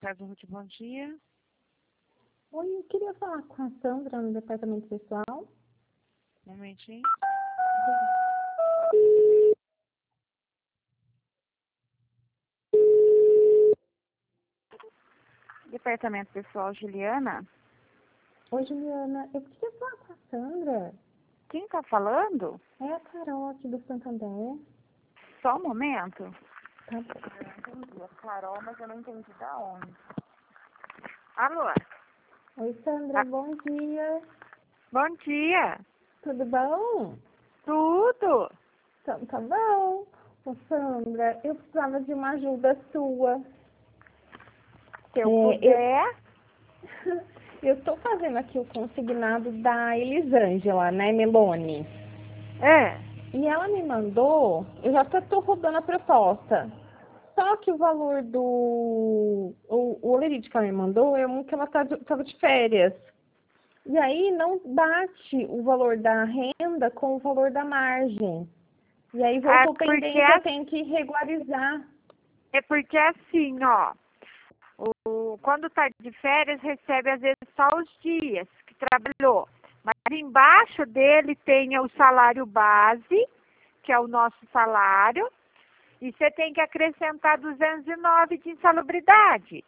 Casa Ruth, bom dia. Oi, eu queria falar com a Sandra no departamento pessoal. Um momentinho. Departamento pessoal, Juliana. Oi, Juliana, eu queria falar com a Sandra. Quem tá falando? É a Carol aqui do Santander. Só um momento. Tá bom. Eu entendi a Carol, mas eu não entendi da onde. Alô? Oi, Sandra, bom dia. Bom dia. Tudo bom? Tudo? Então, tá bom. Ô, Sandra, eu precisava de uma ajuda sua. Se eu puder. Eu tô fazendo aqui o consignado da Elisângela, né, Meloni? E ela me mandou, eu já tô rodando a proposta. Só que o valor do... O olerite que ela me mandou é um que ela tava de férias. E aí não bate o valor da renda com o valor da margem. E aí voltou pendente, eu tenho que regularizar. É porque assim, ó. Quando tá de férias, recebe às vezes só os dias que trabalhou. Mas embaixo dele tem o salário base, que é o nosso salário, e você tem que acrescentar 209 de insalubridade.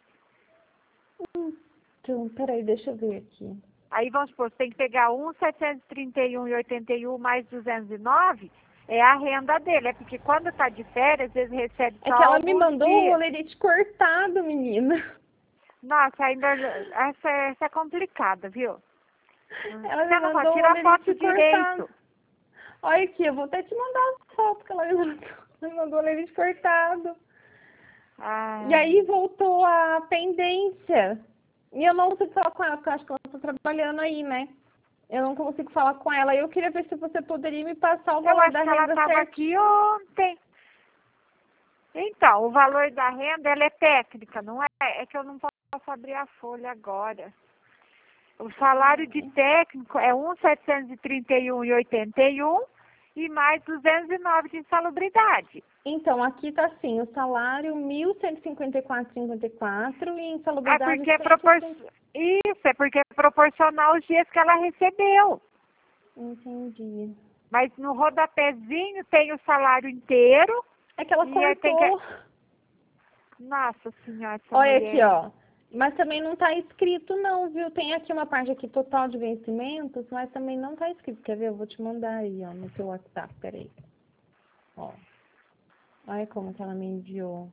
Então, peraí, deixa eu ver aqui. Aí vamos supor, você tem que pegar 1.731,81 mais 209, é a renda dele. É porque quando tá de férias, às vezes recebe só É que ela me alguns mandou dias. o olerite cortado, menina. Nossa, ainda essa é complicada, viu? Ela Você me não pode mandou o tirar olerite foto cortado. direito. Olha aqui, eu vou até te mandar as fotos que ela me mandou. Ela me mandou o olerite cortado. E aí voltou a pendência. E eu não consigo falar com ela, porque eu acho que ela está trabalhando aí, né? Eu não consigo falar com ela. Eu queria ver se você poderia me passar o Eu valor acho da que ela renda estava certo. aqui ontem. Então, o valor da renda, ela é técnica, não é? É que eu não posso abrir a folha agora. O salário de técnico é 1.731,81 e mais 209 de insalubridade. Então, aqui tá assim, o salário 1.154,54 e insalubridade Porque Isso, é porque é proporcional aos dias que ela recebeu. Entendi. Mas no rodapézinho tem o salário inteiro. É que ela cortou. Nossa senhora, essa Olha mulher. aqui, ó. Mas também não tá escrito não, viu? Tem aqui uma parte aqui, total de vencimentos, mas também não tá escrito. Quer ver? Eu vou te mandar aí, ó, no teu WhatsApp, peraí. Ó. Olha como que ela me enviou.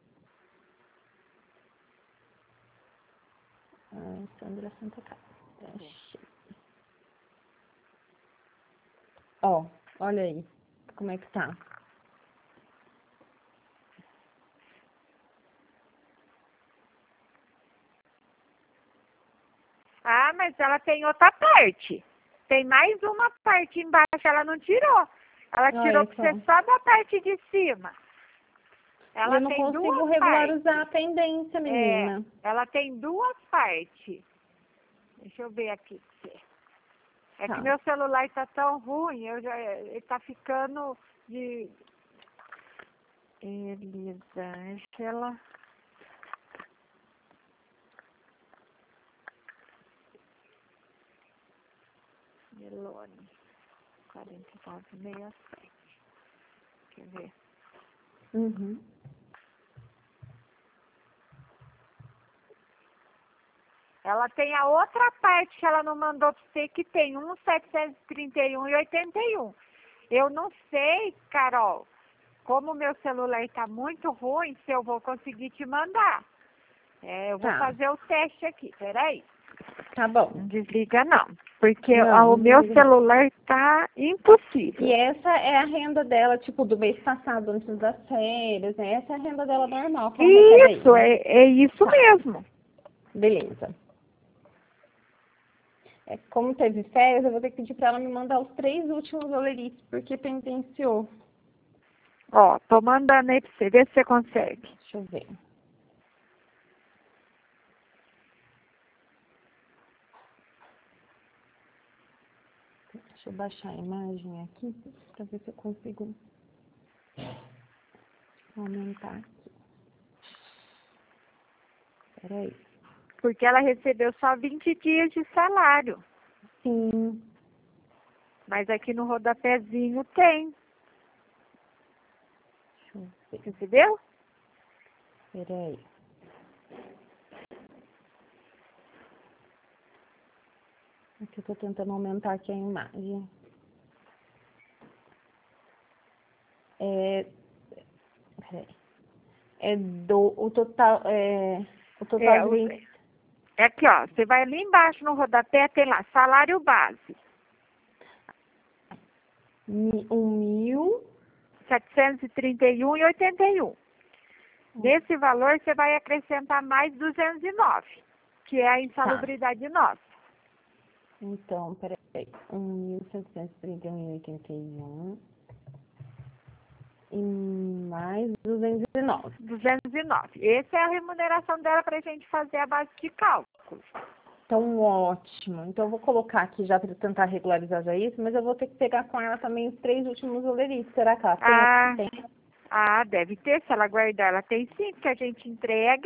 Sandra Santa Casa. Ó, olha aí. Como é que tá? Ah, mas ela tem outra parte. Tem mais uma parte embaixo, ela não tirou. Ela tirou pra você só da parte de cima. Ela eu não tem consigo duas regularizar partes. a pendência, menina. Ela tem duas partes. Deixa eu ver aqui pra você. É que meu celular tá tão ruim, ele tá ficando de Elisângela. Meloni, 4967. Quer ver? Ela tem a outra parte que ela não mandou pra você, que tem 1.731,81. Eu não sei, Carol, como o meu celular está muito ruim, se eu vou conseguir te mandar. Eu vou fazer o teste aqui, peraí. Tá bom. Não desliga não, porque o meu celular está impossível. E essa é a renda dela, tipo, do mês passado, antes das férias, né? Essa é a renda dela normal que ela recebe Isso, aí. é isso mesmo. Beleza. Como teve férias, eu vou ter que pedir pra ela me mandar os 3 últimos olerites, porque pendenciou. Ó, tô mandando aí pra você, ver se você consegue. Deixa eu ver. Deixa eu baixar a imagem aqui, pra ver se eu consigo aumentar aqui. Peraí. Porque ela recebeu só 20 dias de salário. Sim. Mas aqui no rodapézinho tem. Deixa eu ver. Entendeu? Peraí. Aqui eu tô tentando aumentar aqui a imagem. Peraí. O total de... É aqui, ó. Você vai ali embaixo no rodapé, tem lá, salário base. 1.731,81. Nesse valor, você vai acrescentar mais 209, que é a insalubridade nossa. Então, peraí. 1.731,81. E mais 209. 209. Essa é a remuneração dela para a gente fazer a base de cálculo. Então, ótimo. Então, eu vou colocar aqui já para tentar regularizar já isso, mas eu vou ter que pegar com ela também os 3 últimos oleritos. Será que ela tem? Deve ter. Se ela guardar, ela tem sim, que a gente entrega.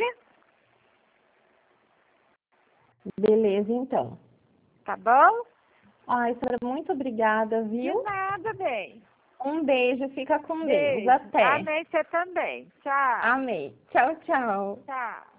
Beleza, então. Tá bom? Senhora, muito obrigada, viu? De nada, bem. Um beijo, fica com Beijo. Deus. Até. Amém, você também. Tchau. Amém. Tchau, tchau. Tchau.